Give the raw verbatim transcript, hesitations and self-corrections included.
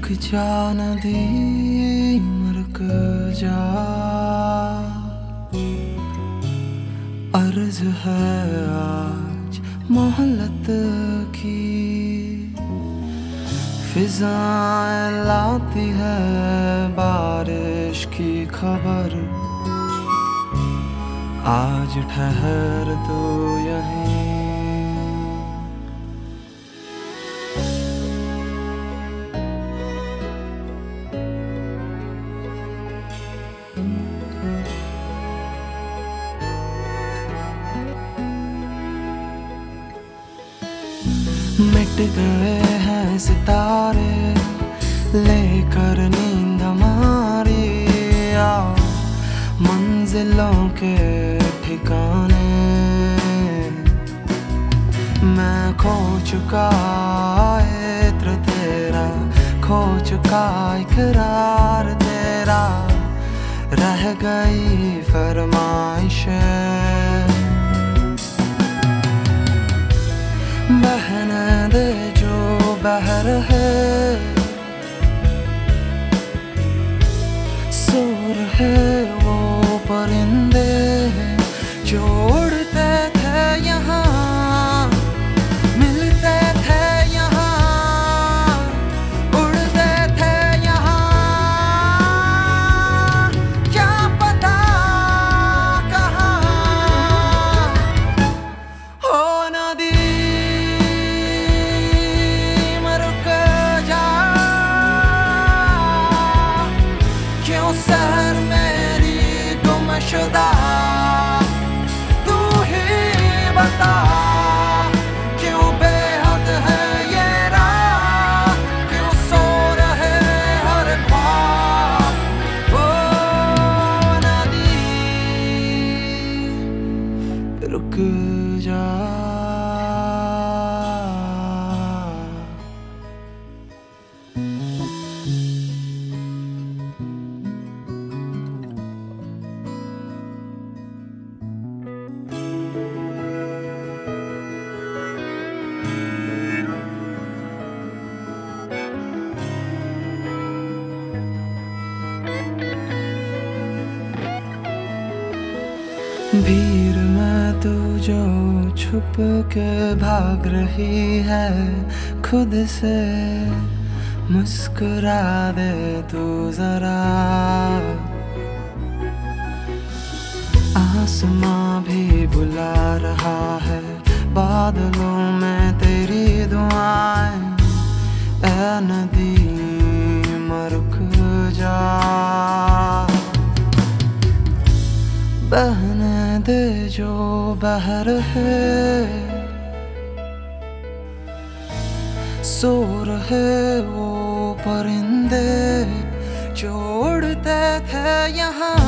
जा नदी मरक जा, अर्ज है आज मोहल्लत की। फिजाएं लाती है बारिश की खबर, आज ठहर तो यहीं। मिट गए हैं सितारे लेकर नींद हमारी, आओ मंजिलों के ठिकाने। मैं खो चुका इत्र तेरा, खो चुका इकरार तेरा, रह गई फरमाइशें। बहने दे जो बहर है, सो रहे वो परिंदे जो उड़ते थे यहाँ, मिलते थे यहाँ, उड़ते थे यहाँ। क्या पता कहाँ हो नदी सहर मेरी गुमशुदा, तू ही बता क्यों बेहद है ये रात, क्यों सो रहे हर ख्वाब। ओ नदी रुक जा। भीड़ में तू जो छुप के भाग रही है खुद से, मुस्कुरा दे तू जरा। आसमां भी बुला रहा है बादलों में तेरी दुआएं। ऐ नदी रुक जा, बहने दे जो बहर है, सो रहे वो परिंदे जो उड़ते थे यहाँ।